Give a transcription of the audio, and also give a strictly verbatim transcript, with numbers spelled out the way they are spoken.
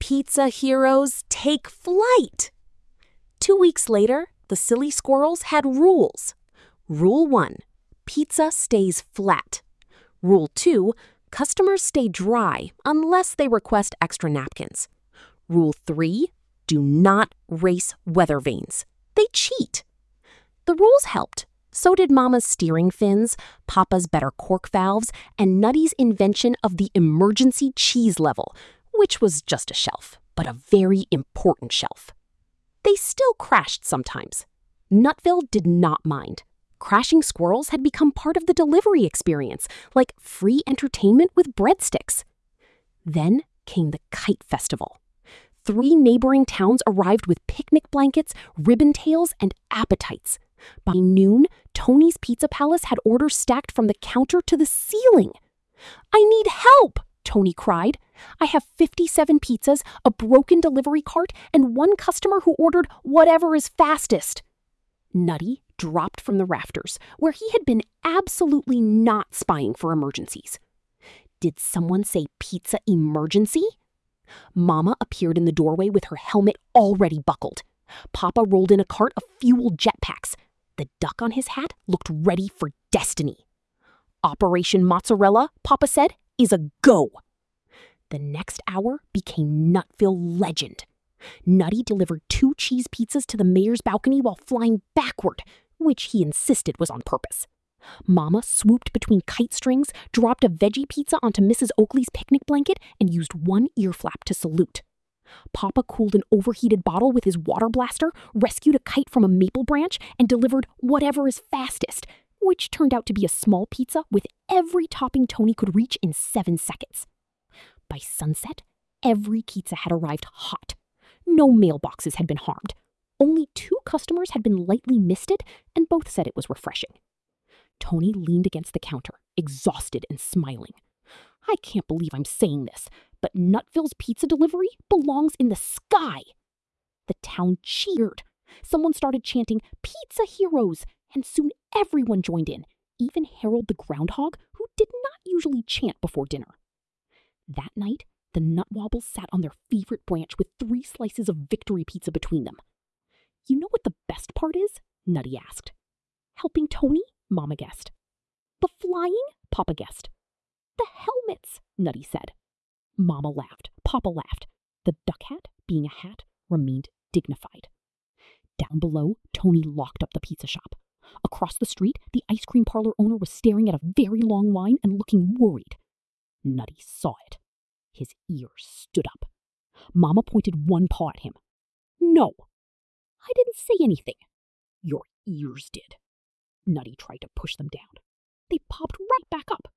pizza heroes take flight. Two weeks later, the silly squirrels had rules. Rule one, pizza stays flat. Rule two, customers stay dry unless they request extra napkins. Rule three, do not race weather vanes. They cheat. The rules helped. So did Mama's steering fins, Papa's better cork valves, and Nutty's invention of the emergency cheese level, which was just a shelf, but a very important shelf. They still crashed sometimes. Nutville did not mind. Crashing squirrels had become part of the delivery experience, like free entertainment with breadsticks. Then came the Kite Festival. Three neighboring towns arrived with picnic blankets, ribbon tails, and appetites. By noon, Tony's Pizza Palace had orders stacked from the counter to the ceiling. "I need help!" Tony cried. "I have fifty-seven pizzas, a broken delivery cart, and one customer who ordered whatever is fastest." Nutty dropped from the rafters, where he had been absolutely not spying for emergencies. Did someone say pizza emergency? Mama appeared in the doorway with her helmet already buckled. Papa rolled in a cart of fuel jetpacks. The duck on his hat looked ready for destiny. "Operation Mozzarella," Papa said, "is a go." The next hour became Nutville legend. Nutty delivered two cheese pizzas to the mayor's balcony while flying backward, which he insisted was on purpose. Mama swooped between kite strings, dropped a veggie pizza onto Missus Oakley's picnic blanket, and used one ear flap to salute. Papa cooled an overheated bottle with his water blaster, rescued a kite from a maple branch, and delivered whatever is fastest, which turned out to be a small pizza with every topping Tony could reach in seven seconds. By sunset, every pizza had arrived hot. No mailboxes had been harmed. Only two customers had been lightly misted, and both said it was refreshing. Tony leaned against the counter, exhausted and smiling. "I can't believe I'm saying this, but Nutville's pizza delivery belongs in the sky." The town cheered. Someone started chanting, "Pizza heroes," and soon everyone joined in, even Harold the groundhog, who did not usually chant before dinner. That night, the Nutwobbles sat on their favorite branch with three slices of victory pizza between them. "You know what the best part is?" Nutty asked. "Helping Tony?" Mama guessed. "The flying?" Papa guessed. "The helmets," Nutty said. Mama laughed. Papa laughed. The duck hat, being a hat, remained dignified. Down below, Tony locked up the pizza shop. Across the street, the ice cream parlor owner was staring at a very long line and looking worried. Nutty saw it. His ears stood up. Mama pointed one paw at him. "No, I didn't say anything. Your ears did." Nutty tried to push them down. They popped right back up.